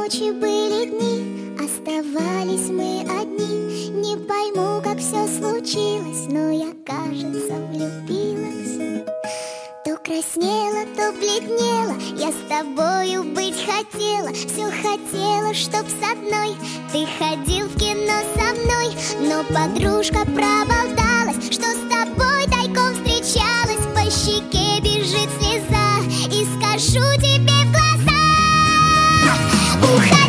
ночи, были дни, оставались мы одни. Не пойму, как все случилось, но я, кажется, влюбилась. То краснела, то бледнела, я с тобою быть хотела. Все хотела, чтоб с одной ты ходил в кино со мной. Но подружка проболталась, что с тобой тайком встречалась. По щеке бежит слеза, и скажу тебе в глаза: